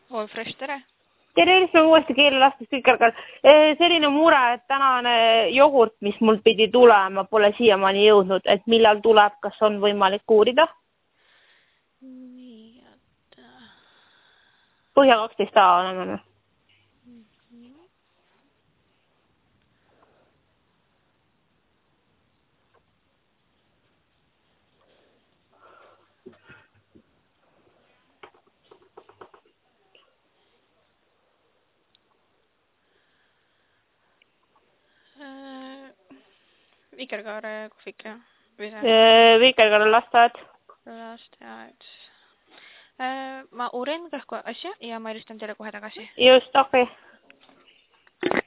All fresh, tere! Tere, uuesti keelelastus Vikerkaar. Selline mure, et tänane jogurt, mis mul pidi tulema, pole siiamaani jõudnud, et millal tuleb, kas on võimalik uurida? Nii, et... Põhja 12A oleme. Vikerkaare kohvik, jah? Vikerkaar lasteaed. Lasteaed. Ma uurin kõhku asja ja ma helistan teile kohe tagasi. Just, okei.